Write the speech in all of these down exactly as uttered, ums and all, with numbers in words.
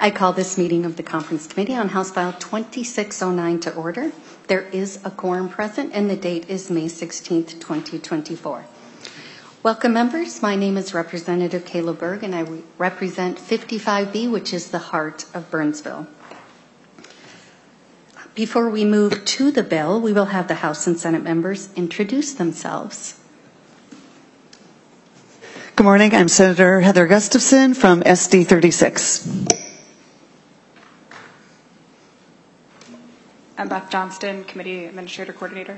I call this meeting of the Conference Committee on House File twenty-six oh nine to order. There is a quorum present, and the date is May sixteenth, twenty twenty-four. Welcome, members. My name is Representative Kayla Berg, and I re represent fifty-five B, which is the heart of Burnsville. Before we move to the bill, we will have the House and Senate members introduce themselves. Good morning. I'm Senator Heather Gustafson from S D thirty-six. I'm Beth Johnston, Committee Administrator Coordinator.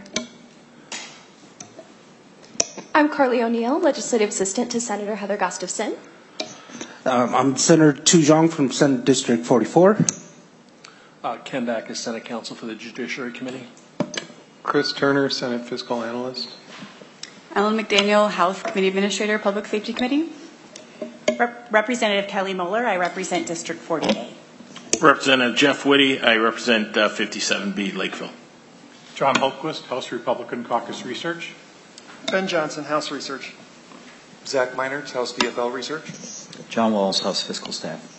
I'm Carly O'Neill, Legislative Assistant to Senator Heather Gustafson. Um, I'm Senator Tu Zhang from Senate District forty-four. Uh, Ken Backus, Senate Counsel for the Judiciary Committee. Chris Turner, Senate Fiscal Analyst. Ellen McDaniel, House Committee Administrator, Public Safety Committee. Rep Representative Kelly Moeller, I represent District forty A. Representative Jeff Whitty, I represent uh, fifty-seven B Lakeville. John Hultquist, House Republican Caucus Research. Ben Johnson, House Research. Zach Meinertz, House D F L Research. John Walls, House Fiscal Staff.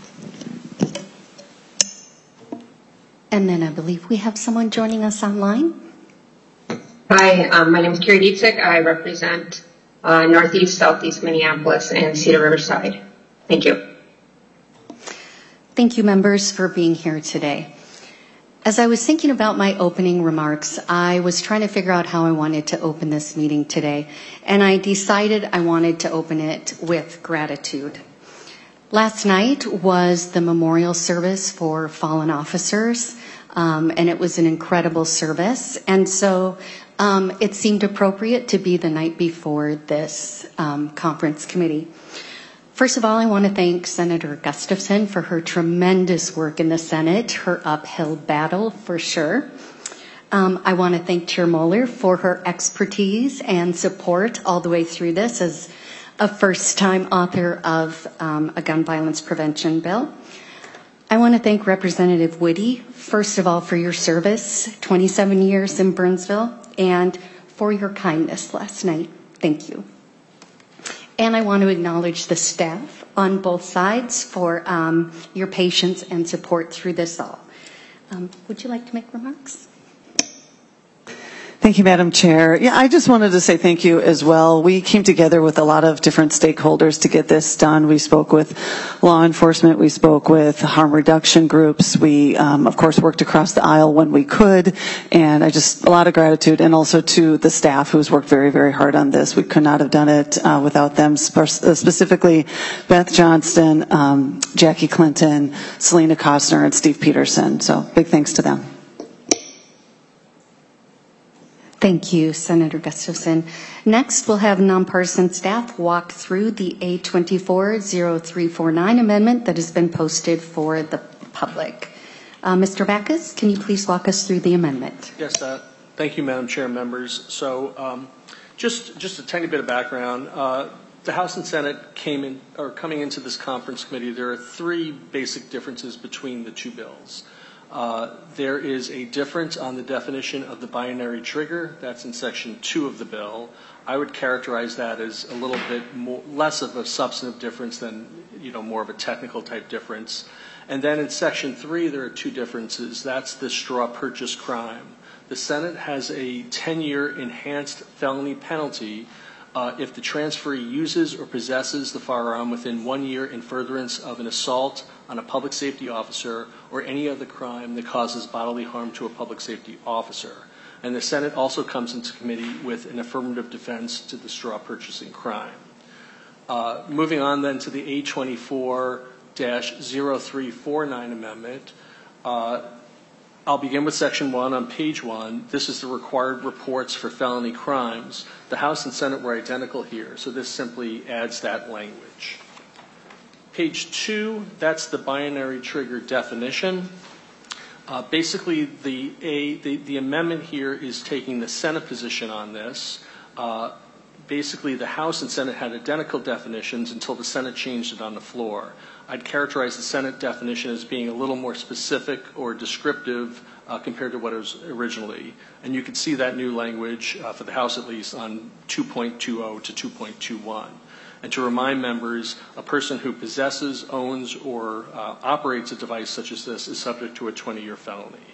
And then I believe we have someone joining us online. Hi, um, my name is Carrie Dietzig. I represent uh, Northeast, Southeast Minneapolis, and Cedar Riverside. Thank you. Thank you, members, for being here today. As I was thinking about my opening remarks, I was trying to figure out how I wanted to open this meeting today, and I decided I wanted to open it with gratitude. Last night was the memorial service for fallen officers, um, and it was an incredible service. And so um, it seemed appropriate to be the night before this um, conference committee. First of all, I want to thank Senator Gustafson for her tremendous work in the Senate, her uphill battle for sure. Um, I want to thank Chair Moeller for her expertise and support all the way through this as a first-time author of um, a gun violence prevention bill. I want to thank Representative Whitty, first of all, for your service, twenty-seven years in Burnsville, and for your kindness last night. Thank you. And I want to acknowledge the staff on both sides for um, your patience and support through this all. Um, would you like to make remarks? Thank you, Madam Chair. Yeah, I just wanted to say thank you as well. We came together with a lot of different stakeholders to get this done. We spoke with law enforcement. We spoke with harm reduction groups. We, um, of course, worked across the aisle when we could. And I just, a lot of gratitude. And also to the staff who's worked very, very hard on this. We could not have done it uh, without them, spe specifically Beth Johnston, um, Jackie Clinton, Selena Costner, and Steve Peterson. So big thanks to them. Thank you, Senator Gustafson. Next, we'll have nonpartisan staff walk through the A twenty-four oh three forty-nine amendment that has been posted for the public. Uh, Mister Backus, can you please walk us through the amendment? Yes, uh, thank you, Madam Chair, members. So um, just, just a tiny bit of background. Uh, the House and Senate came in, or coming into this conference committee, there are three basic differences between the two bills. Uh, there is a difference on the definition of the binary trigger. That's in section two of the bill. I would characterize that as a little bit more, less of a substantive difference than, you know, more of a technical type difference. And then in section three, there are two differences. That's the straw purchase crime. The Senate has a ten-year enhanced felony penalty uh, if the transferee uses or possesses the firearm within one year in furtherance of an assault on a public safety officer or any other crime that causes bodily harm to a public safety officer. And the Senate also comes into committee with an affirmative defense to the straw purchasing crime. Uh, moving on then to the A twenty-four dash oh three forty-nine amendment, uh, I'll begin with section one on page one. This is the required reports for felony crimes. The House and Senate were identical here, so this simply adds that language. Page two, that's the binary trigger definition. Uh, basically, the, a, the, the amendment here is taking the Senate position on this. Uh, basically the House and Senate had identical definitions until the Senate changed it on the floor. I'd characterize the Senate definition as being a little more specific or descriptive uh, compared to what it was originally. And you can see that new language, uh, for the House at least, on two point two zero to two point two one. And to remind members, a person who possesses, owns, or uh, operates a device such as this is subject to a twenty-year felony.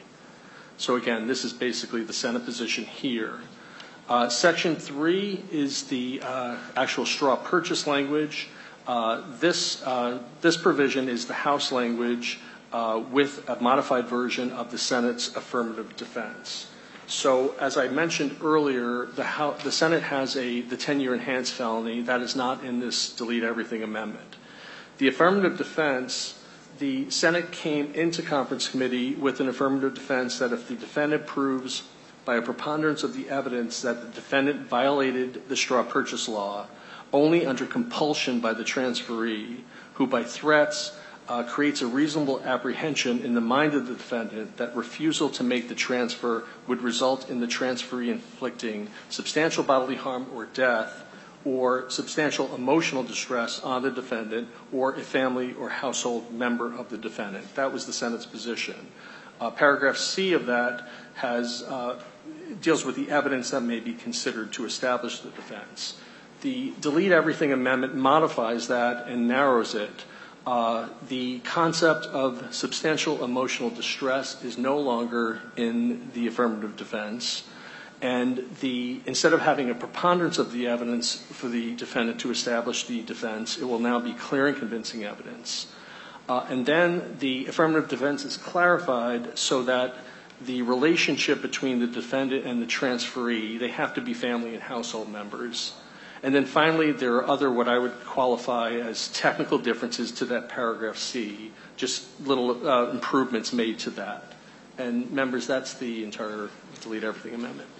So again, this is basically the Senate position here. Uh, Section three is the uh, actual straw purchase language. Uh, this, uh, this provision is the House language uh, with a modified version of the Senate's affirmative defense. So as I mentioned earlier, the, House, the Senate has a, the ten-year enhanced felony. That is not in this delete everything amendment. The affirmative defense, the Senate came into conference committee with an affirmative defense that if the defendant proves by a preponderance of the evidence that the defendant violated the straw purchase law only under compulsion by the transferee, who by threats uh, creates a reasonable apprehension in the mind of the defendant that refusal to make the transfer would result in the transferee inflicting substantial bodily harm or death or substantial emotional distress on the defendant or a family or household member of the defendant. That was the Senate's position. Uh, paragraph C of that has uh, deals with the evidence that may be considered to establish the defense. The delete everything amendment modifies that and narrows it. Uh, the concept of substantial emotional distress is no longer in the affirmative defense. And the, instead of having a preponderance of the evidence for the defendant to establish the defense, it will now be clear and convincing evidence. Uh, and then the affirmative defense is clarified so that the relationship between the defendant and the transferee, they have to be family and household members. And then finally, there are other what I would qualify as technical differences to that paragraph C, just little uh, improvements made to that. And members, that's the entire delete everything amendment.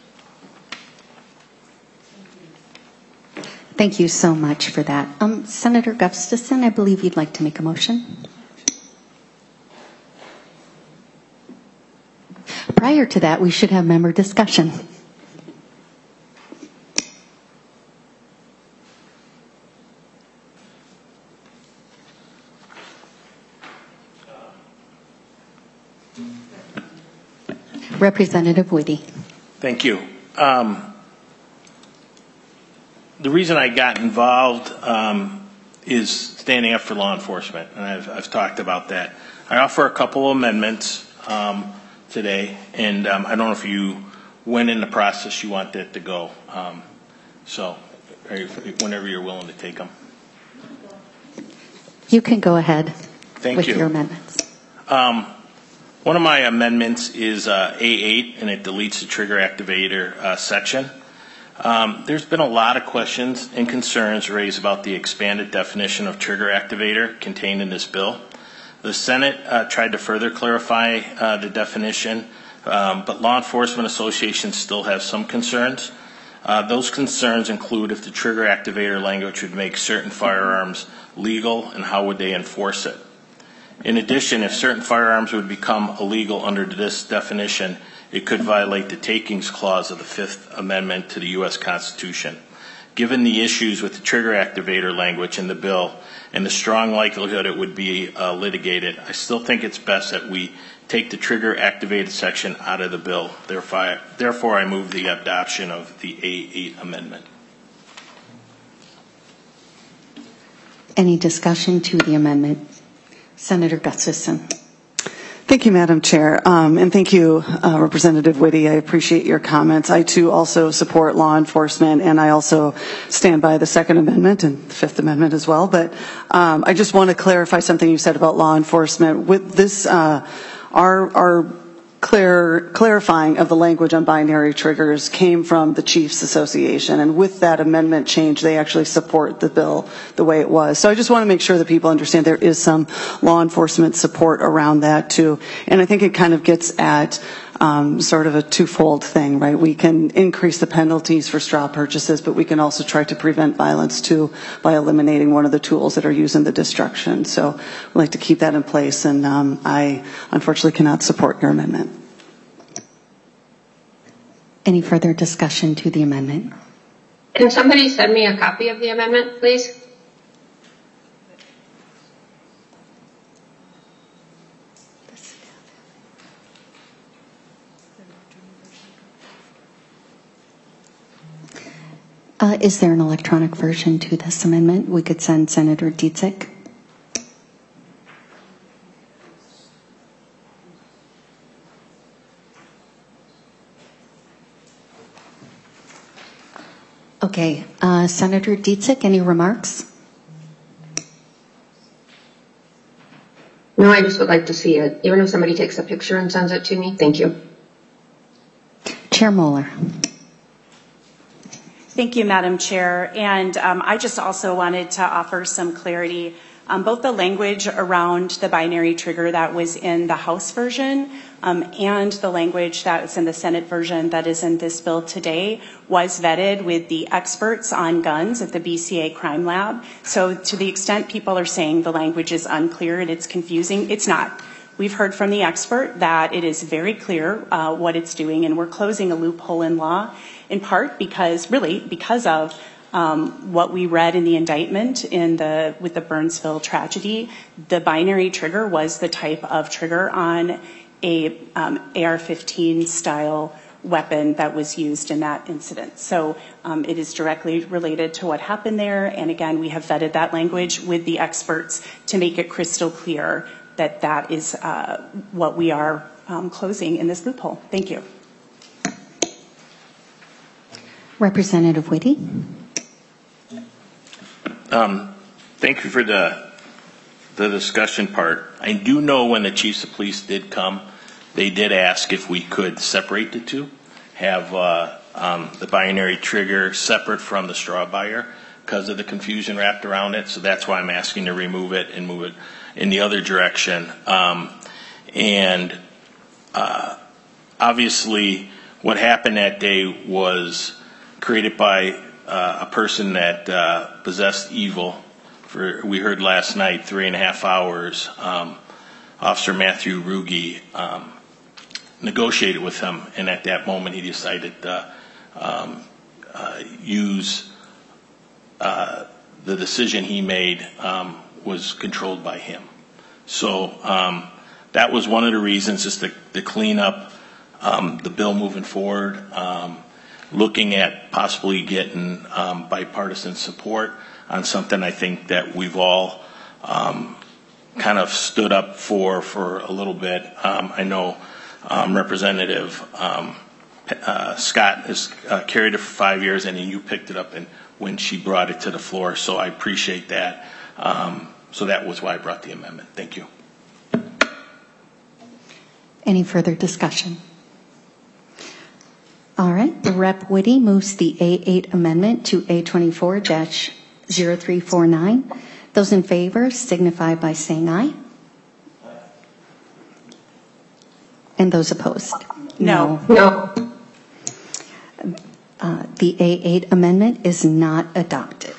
Thank you so much for that. Um, Senator Gustafson, I believe you'd like to make a motion. Prior to that, we should have member discussion. Representative Whitty. Thank you. Um, the reason I got involved um, is standing up for law enforcement, and I've, I've talked about that. I offer a couple amendments um, today, and um, I don't know if you, when in the process you want that to go. Um, so you, whenever you're willing to take them. You can go ahead Thank with you. your amendments. Um, One of my amendments is uh, A eight, and it deletes the trigger activator uh, section. Um, there's been a lot of questions and concerns raised about the expanded definition of trigger activator contained in this bill. The Senate uh, tried to further clarify uh, the definition, um, but law enforcement associations still have some concerns. Uh, those concerns include if the trigger activator language would make certain firearms legal, and how would they enforce it. In addition, if certain firearms would become illegal under this definition, it could violate the takings clause of the Fifth Amendment to the U S Constitution. Given the issues with the trigger activator language in the bill and the strong likelihood it would be uh, litigated, I still think it's best that we take the trigger activated section out of the bill. Therefore, therefore I move the adoption of the A eight amendment. Any discussion to the amendment? Senator Gustafson. Thank you, Madam Chair, um, and thank you, uh, Representative Whitty. I appreciate your comments. I, too, also support law enforcement, and I also stand by the Second Amendment and the Fifth Amendment as well. But um, I just want to clarify something you said about law enforcement. With this, uh, our, our clear, clarifying of the language on binary triggers came from the Chiefs Association, and with that amendment change, they actually support the bill the way it was. So I just want to make sure that people understand there is some law enforcement support around that too. And I think it kind of gets at um, sort of a twofold thing, right? We can increase the penalties for straw purchases, but we can also try to prevent violence too by eliminating one of the tools that are used in the destruction. So I'd like to keep that in place, and um, I unfortunately cannot support your amendment. Any further discussion to the amendment? Can somebody send me a copy of the amendment, please? Uh, is there an electronic version to this amendment we could send Senator Dietzig? Okay, uh, Senator Dietzig, any remarks? No, I just would like to see it. Even if somebody takes a picture and sends it to me, thank you. Chair Moeller. Thank you, Madam Chair. And um, I just also wanted to offer some clarity on both the language around the binary trigger that was in the House version um, and the language that was in the Senate version that is in this bill today was vetted with the experts on guns at the B C A Crime Lab. So to the extent people are saying the language is unclear and it's confusing, it's not. We've heard from the expert that it is very clear uh, what it's doing, and we're closing a loophole in law, in part because, really, because of um, what we read in the indictment in the with the Burnsville tragedy. The binary trigger was the type of trigger on a um, A R fifteen style weapon that was used in that incident. So um, it is directly related to what happened there. And again, we have vetted that language with the experts to make it crystal clear that that is uh, what we are um, closing in this loophole. Thank you. Representative Whitty. Um, thank you for the the discussion part. I do know when the chiefs of police did come, they did ask if we could separate the two, have uh, um, the binary trigger separate from the straw buyer because of the confusion wrapped around it. So that's why I'm asking to remove it and move it in the other direction. Um, and uh, obviously what happened that day was created by uh, a person that uh, possessed evil. For we heard last night, three and a half hours, um, Officer Matthew Ruge um, negotiated with him, and at that moment he decided to um, uh, use uh, the decision he made um, was controlled by him. So um, that was one of the reasons, is to, to clean up um, the bill moving forward, um, looking at possibly getting um, bipartisan support on something I think that we've all um, kind of stood up for for a little bit. Um, I know um, Representative um, uh, Scott has uh, carried it for five years, and you picked it up and when she brought it to the floor, so I appreciate that. Um, so that was why I brought the amendment. Thank you. Any further discussion? All right, Rep Whitty moves the A eight amendment to A twenty-four dash zero three four nine. Those in favor signify by saying aye. And those opposed? No. No. Uh, the A eight amendment is not adopted.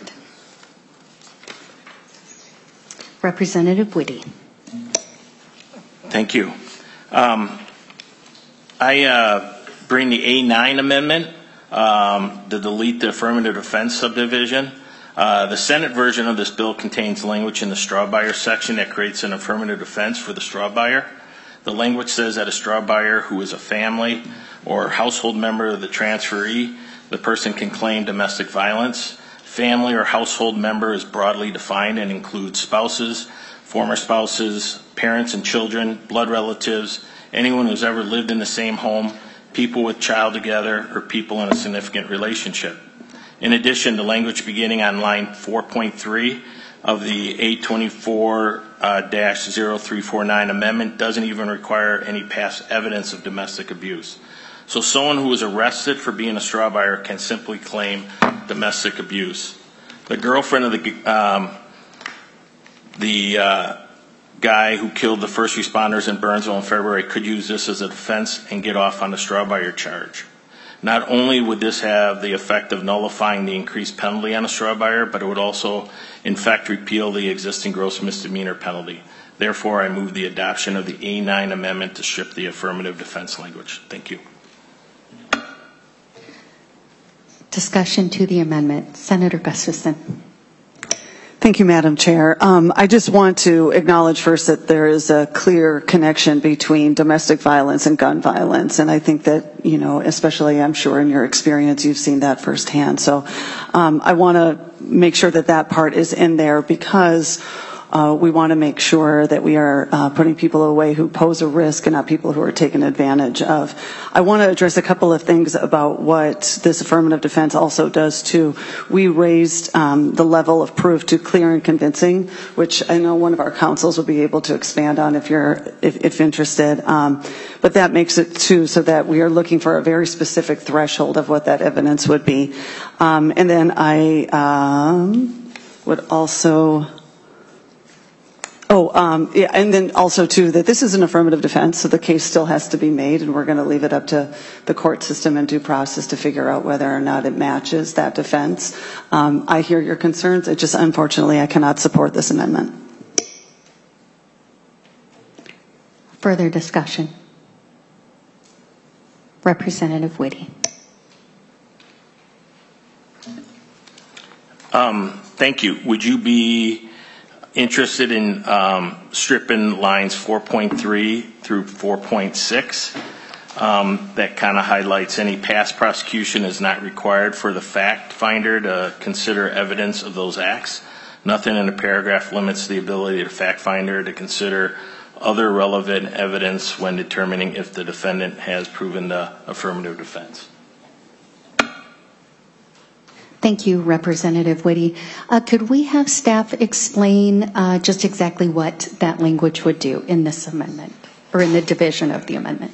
Representative Whitty. Thank you. Um, I uh, bring the A nine amendment um, to delete the affirmative defense subdivision. Uh, the Senate version of this bill contains language in the straw buyer section that creates an affirmative defense for the straw buyer. The language says that a straw buyer who is a family or household member of the transferee, the person can claim domestic violence. Family or household member is broadly defined and includes spouses, former spouses, parents and children, blood relatives, anyone who's ever lived in the same home, people with child together, or people in a significant relationship. In addition, the language beginning on line four point three of the A twenty-four dash zero three four nine amendment doesn't even require any past evidence of domestic abuse. So someone who was arrested for being a straw buyer can simply claim domestic abuse. The girlfriend of the um, the uh, guy who killed the first responders in Burnsville in February could use this as a defense and get off on the straw buyer charge. Not only would this have the effect of nullifying the increased penalty on a straw buyer, but it would also, in fact, repeal the existing gross misdemeanor penalty. Therefore, I move the adoption of the A nine amendment to strip the affirmative defense language. Thank you. Discussion to the amendment. Senator Gustafson. Thank you, Madam Chair. Um, I just want to acknowledge first that there is a clear connection between domestic violence and gun violence. And I think that, you know, especially I'm sure in your experience, you've seen that firsthand. So um, I want to make sure that that part is in there because Uh, we want to make sure that we are uh, putting people away who pose a risk and not people who are taken advantage of. I want to address a couple of things about what this affirmative defense also does too. We raised um, the level of proof to clear and convincing, which I know one of our counsels will be able to expand on if you're if, if interested. Um, but that makes it too so that we are looking for a very specific threshold of what that evidence would be. Um, and then I um, would also. Oh, um, yeah, and then also, too, that this is an affirmative defense, so the case still has to be made, and we're going to leave it up to the court system and due process to figure out whether or not it matches that defense. Um, I hear your concerns. It just, unfortunately, I cannot support this amendment. Further discussion. Representative Whitty. Um, thank you. Would you be interested in um, stripping lines four point three through four point six? Um, that kind of highlights any past prosecution is not required for the fact finder to consider evidence of those acts. Nothing in the paragraph limits the ability of the fact finder to consider other relevant evidence when determining if the defendant has proven the affirmative defense. Thank you, Representative Whitty. Uh, could we have staff explain uh, just exactly what that language would do in this amendment, or in the division of the amendment?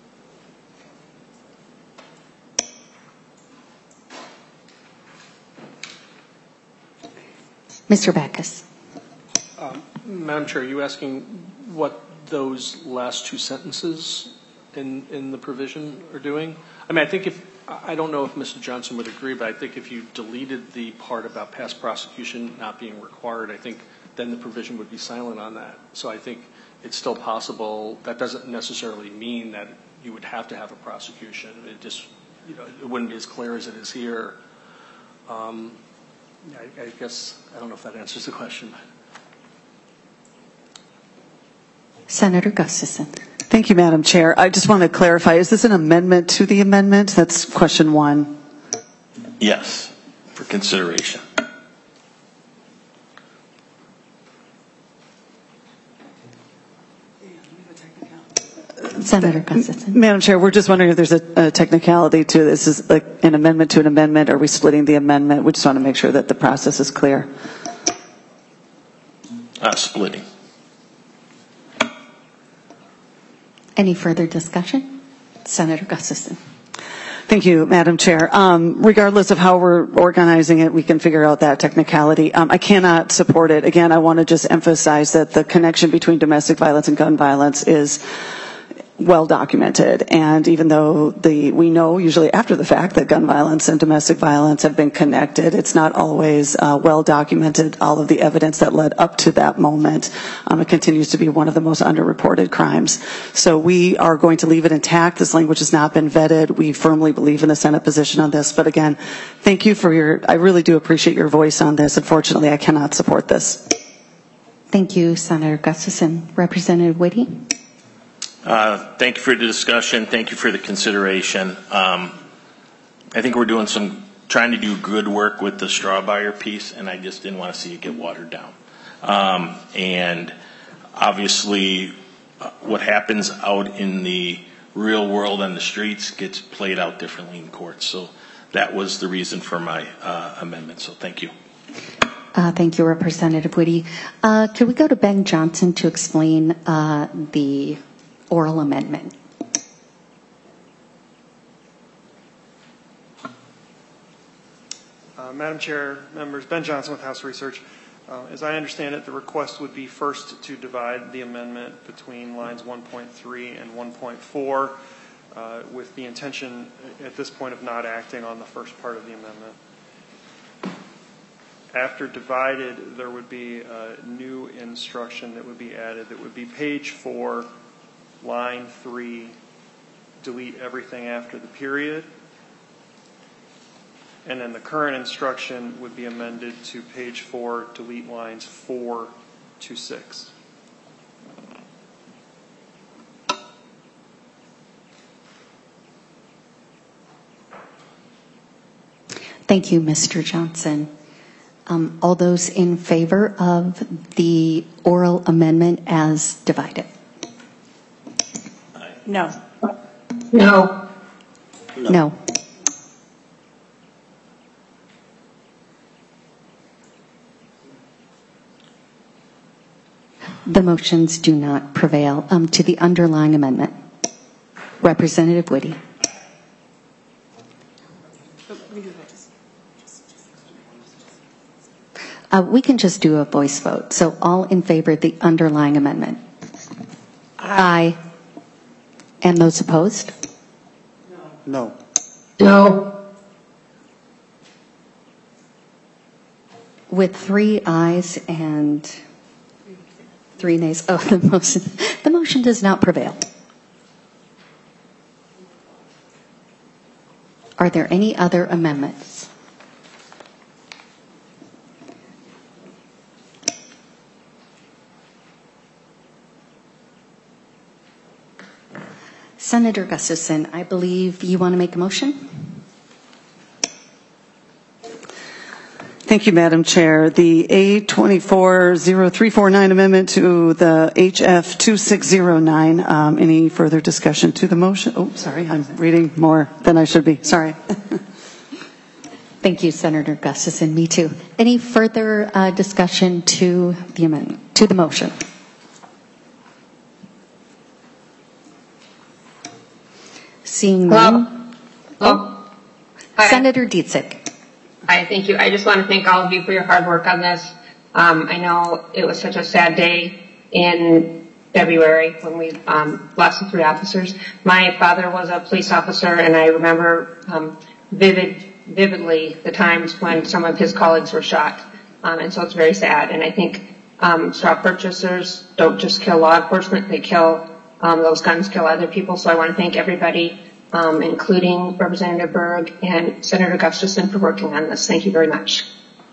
Mister Backus. Um, Madam Chair, are you asking what those last two sentences in, in the provision are doing? I mean, I think if, I don't know if Mister Johnson would agree, but I think if you deleted the part about past prosecution not being required, I think then the provision would be silent on that. So I think it's still possible. That doesn't necessarily mean that you would have to have a prosecution. It just, you know, it wouldn't be as clear as it is here. Um, I, I guess, I don't know if that answers the question. Senator Gustafson. Thank you, Madam Chair. I just want to clarify, is this an amendment to the amendment? That's question one. Yes, for consideration. Senator Gustafson. Madam Chair, we're just wondering if there's a, a technicality to this. Is like an amendment to an amendment? Are we splitting the amendment? We just want to make sure that the process is clear. Uh, splitting. Any further discussion? Senator Gustafson. Thank you, Madam Chair. Um, regardless of how we're organizing it, we can figure out that technicality. Um, I cannot support it. Again, I want to just emphasize that the connection between domestic violence and gun violence is well documented, and even though the we know usually after the fact that gun violence and domestic violence have been connected, it's not always uh, well documented. All of the evidence that led up to that moment, um, it continues to be one of the most underreported crimes. So we are going to leave it intact. This language has not been vetted. We firmly believe in the Senate position on this. But again, thank you for your. I really do appreciate your voice on this. Unfortunately, I cannot support this. Thank you, Senator Gustafson. Representative Whitty. Uh, thank you for the discussion. Thank you for the consideration. Um, I think we're doing some, trying to do good work with the straw buyer piece, and I just didn't want to see it get watered down. Um, and obviously, uh, what happens out in the real world on the streets gets played out differently in courts. So that was the reason for my uh, amendment. So thank you. Uh, thank you, Representative Whitty. Uh, could we go to Ben Johnson to explain uh, the oral amendment? Uh, Madam Chair, members, Ben Johnson with House Research. Uh, as I understand it, the request would be first to divide the amendment between lines one point three and one point four uh, with the intention at this point of not acting on the first part of the amendment. After divided, there would be a new instruction that would be added that would be page four, line three, delete everything after the period. And then the current instruction would be amended to page four, delete lines four to six. Thank you, Mister Johnson. Um, all those in favor of the oral amendment as divided? No. No. No. The motions do not prevail. Um, to the underlying amendment. Representative Whitty. Uh, we can just do a voice vote. So all in favor of the underlying amendment? Aye. Aye. And those opposed? No. No. With three ayes and three nays, oh, the motion, the motion does not prevail. Are there any other amendments? Senator Gustafson, I believe you want to make a motion? Thank you, Madam Chair. The A twenty-four oh three forty-nine amendment to the H F twenty-six oh nine. Um, any further discussion to the motion? Oh, sorry, I'm reading more than I should be. Sorry. Thank you, Senator Gustafson. Me too. Any further uh, discussion to the amendment, to the motion? Seeing none. Hello. Oh. Senator Dietzig. Hi, thank you. I just want to thank all of you for your hard work on this. Um, I know it was such a sad day in February when we um, lost the three officers. My father was a police officer, and I remember um, vivid, vividly the times when some of his colleagues were shot. Um, and so it's very sad. And I think um, straw purchasers don't just kill law enforcement, they kill um, those guns kill other people. So I want to thank everybody, um, including Representative Berg and Senator Gustafson, for working on this. Thank you very much.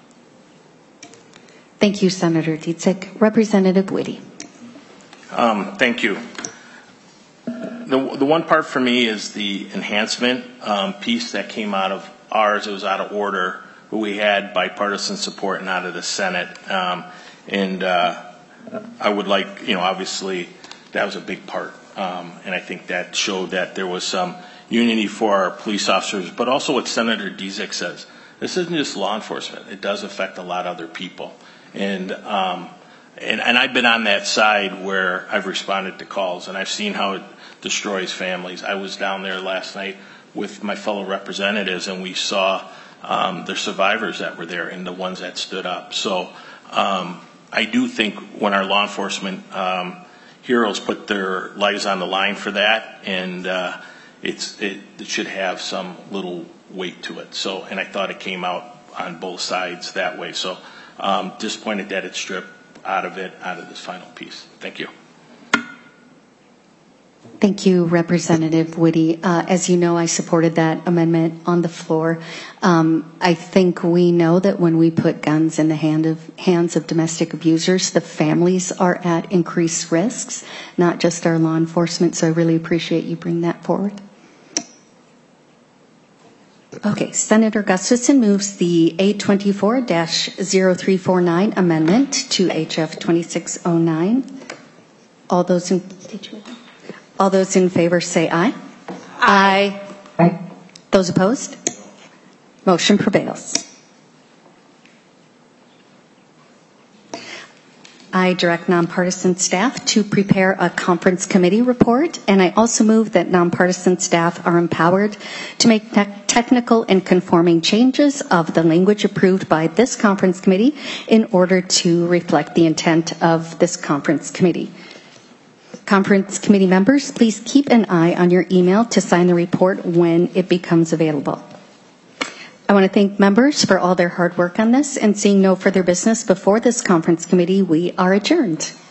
Thank you, Senator Dietzig. Representative Whitty. Um, thank you. The, the one part for me is the enhancement um, piece that came out of ours. It was out of order, but we had bipartisan support and out of the Senate. Um, and uh, I would like, you know, obviously that was a big part. Um, and I think that showed that there was some unity for our police officers, but also what Senator Dietzig says. This isn't just law enforcement. It does affect a lot of other people. And, um, and, and I've been on that side where I've responded to calls, and I've seen how it destroys families. I was down there last night with my fellow representatives, and we saw um, the survivors that were there and the ones that stood up. So um, I do think when our law enforcement um, heroes put their lives on the line for that, and uh, it's, it, it should have some little weight to it. So, and I thought it came out on both sides that way. So um, disappointed that it's stripped out of it, out of this final piece. Thank you. Thank you, Representative Whitty. Uh, as you know, I supported that amendment on the floor. Um, I think we know that when we put guns in the hand of, hands of domestic abusers, the families are at increased risks, not just our law enforcement. So I really appreciate you bringing that forward. Okay, Senator Gustafson moves the A twenty-four oh three forty-nine amendment to H F twenty-six oh nine. All those in all those in favor say aye. Aye. Aye. Those opposed? Motion prevails. I direct nonpartisan staff to prepare a conference committee report, and I also move that nonpartisan staff are empowered to make te- technical and conforming changes of the language approved by this conference committee in order to reflect the intent of this conference committee. Conference committee members, please keep an eye on your email to sign the report when it becomes available. I want to thank members for all their hard work on this, and seeing no further business before this conference committee, we are adjourned.